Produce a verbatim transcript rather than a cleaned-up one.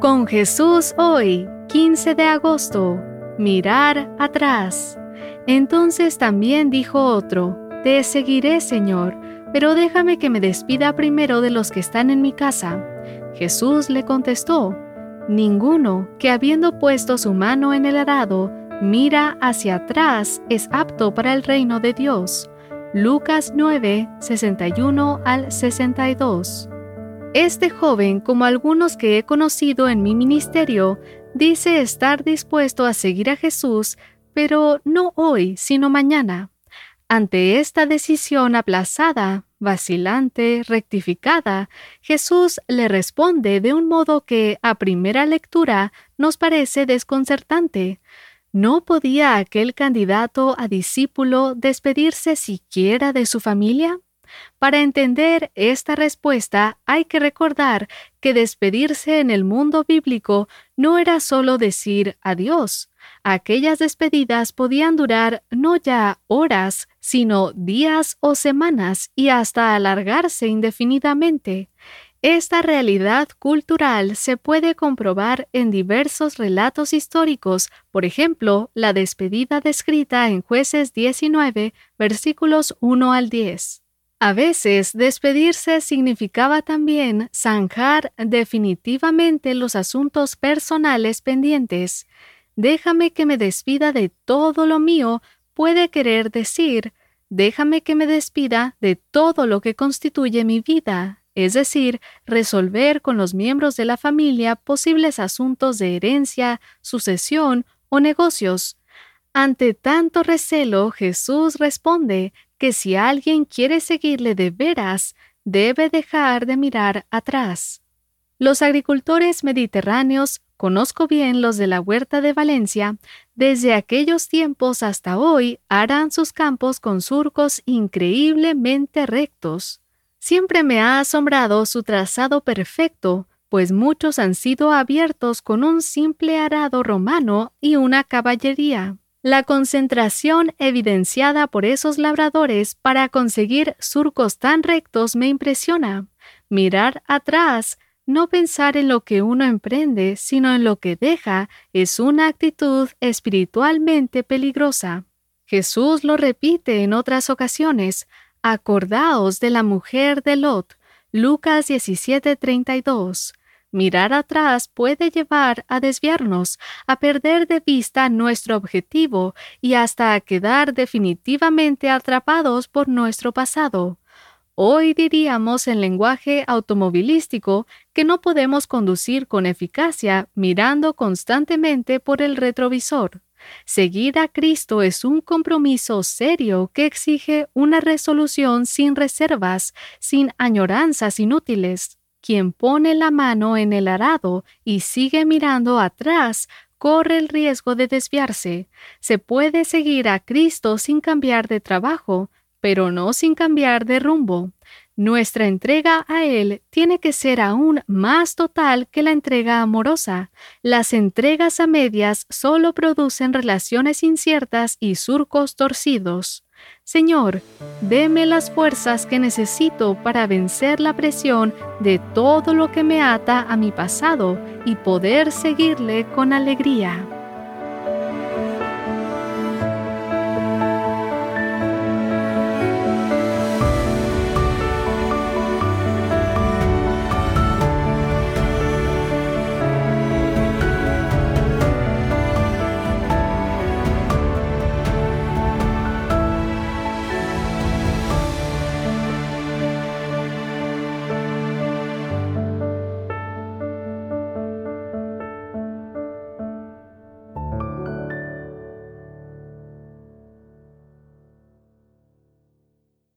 Con Jesús hoy, quince de agosto, mirar atrás. Entonces también dijo otro, te seguiré, Señor, pero déjame que me despida primero de los que están en mi casa. Jesús le contestó, ninguno que habiendo puesto su mano en el arado, mira hacia atrás es apto para el reino de Dios. Lucas nueve, sesenta y uno al sesenta y dos. Este joven, como algunos que he conocido en mi ministerio, dice estar dispuesto a seguir a Jesús, pero no hoy, sino mañana. Ante esta decisión aplazada, vacilante, rectificada, Jesús le responde de un modo que, a primera lectura, nos parece desconcertante. ¿No podía aquel candidato a discípulo despedirse siquiera de su familia? Para entender esta respuesta hay que recordar que despedirse en el mundo bíblico no era solo decir adiós. Aquellas despedidas podían durar no ya horas, sino días o semanas y hasta alargarse indefinidamente. Esta realidad cultural se puede comprobar en diversos relatos históricos, por ejemplo, la despedida descrita en Jueces diecinueve, versículos uno al diez. A veces, despedirse significaba también zanjar definitivamente los asuntos personales pendientes. Déjame que me despida de todo lo mío puede querer decir, déjame que me despida de todo lo que constituye mi vida, es decir, resolver con los miembros de la familia posibles asuntos de herencia, sucesión o negocios. Ante tanto recelo, Jesús responde que si alguien quiere seguirle de veras, debe dejar de mirar atrás. Los agricultores mediterráneos, conozco bien los de la Huerta de Valencia, desde aquellos tiempos hasta hoy aran sus campos con surcos increíblemente rectos. Siempre me ha asombrado su trazado perfecto, pues muchos han sido abiertos con un simple arado romano y una caballería. La concentración evidenciada por esos labradores para conseguir surcos tan rectos me impresiona. Mirar atrás, no pensar en lo que uno emprende, sino en lo que deja, es una actitud espiritualmente peligrosa. Jesús lo repite en otras ocasiones. Acordaos de la mujer de Lot, Lucas diecisiete treinta y dos. Mirar atrás puede llevar a desviarnos, a perder de vista nuestro objetivo y hasta a quedar definitivamente atrapados por nuestro pasado. Hoy diríamos en lenguaje automovilístico que no podemos conducir con eficacia mirando constantemente por el retrovisor. Seguir a Cristo es un compromiso serio que exige una resolución sin reservas, sin añoranzas inútiles. Quien pone la mano en el arado y sigue mirando atrás, corre el riesgo de desviarse. Se puede seguir a Cristo sin cambiar de trabajo, pero no sin cambiar de rumbo. Nuestra entrega a Él tiene que ser aún más total que la entrega amorosa. Las entregas a medias solo producen relaciones inciertas y surcos torcidos. Señor, deme las fuerzas que necesito para vencer la presión de todo lo que me ata a mi pasado y poder seguirle con alegría.